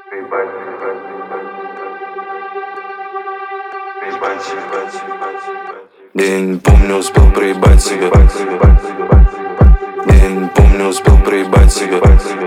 Я не помню, успел проебать себя. Я не помню, успел проебать себя.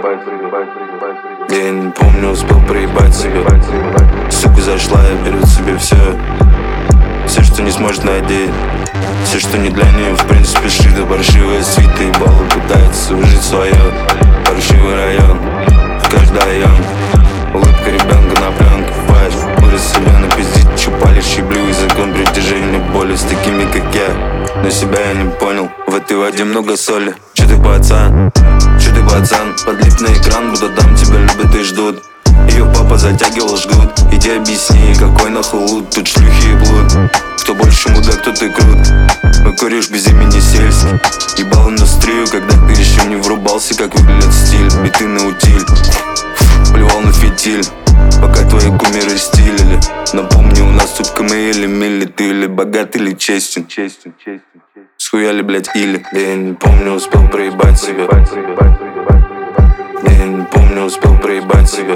Я не помню, успел проебать себя. Сука зашла и берет себе все. Все, что не сможет надеть. Все, что не для нее, в принципе, шито. Паршивая свита и баллы пытается выжить свое. Паршивый район, каждый район. Улыбка ребенка на пленку. Фаешь, вырос себя напиздить. Чупалишь еблю и закон притяжения боли. С такими, как я, но себя я не понял. В этой воде много соли. Че ты, пацан? Че ты, пацан? Подлип на экран, будто там тебя любят и ждут. Ее папа затягивал жгут. Иди объясни, какой нахуй лут. Тут шлюхи и блуд. Кто больше мудак, кто ты крут. Мы куришь без имени сельский. Ебал индустрию, когда ты еще не врубался, как выглядит стиль. Биты на утиль, плевал на фитиль. Пока твои кумиры стилили. Напомни, у нас тут КМЛ, милли. Ты или богат, или честен. Схуяли, блять, или. Я не помню, успел проебать себя. Я не помню, успел проебать себя.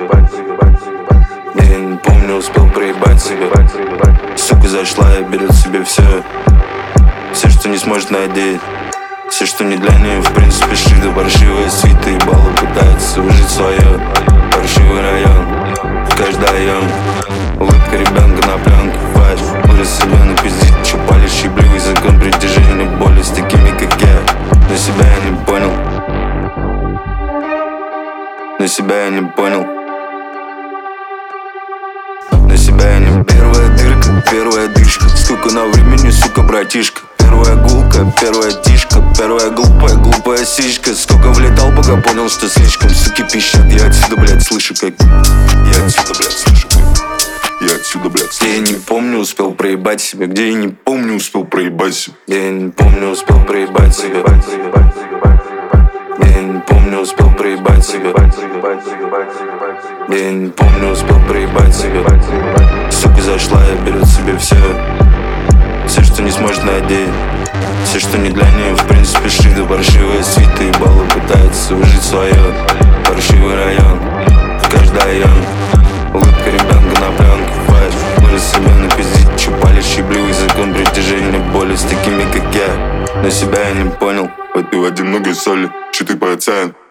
Я не помню, успел проебать себя. Сука зашла и берет себе все. Все, что не сможет надеть. Все, что не для нее, в принципе, шито. Паршивая свита и баллы пытается выжить свое. Паршивый район, каждый район. Улыбка ребенка на пленку. Фаешь, вырос себя напиздить. Чупалишь еблю и закон притяжения боли. С такими, как я, но себя я не понял. Но себя я не понял. Но себя я не... Первая дырка, первая дышка. Сколько на времени, сука, братишка. Первая гулка, первая тишка. Первая глупая сиська. Сколько влетал, пока понял, что слишком. Суки пищат, я отсюда, блядь, слышу как. Я отсюда, блядь, слышу как. Я отсюда, блядь, слышу. Я не помню, успел проебать себя. Где я не помню, успел проебать себя. Я не помню, успел проебать себя. Я не помню, успел проебать себя. Я не помню, успел проебать себя. Сука зашла и берет себе все. Все, что не сможет надеть. Все, что не для нее, в принципе, шито. Паршивая свита и баллы пытается выжить свое. Паршивый район, каждый район. Улыбка ребенка на пленку. Фаешь, вырос себя напиздить. Чупалишь еблю и закон притяжения боли. С такими, как я, но себя я не понял. В этой воде много соли. Че ты, пацан?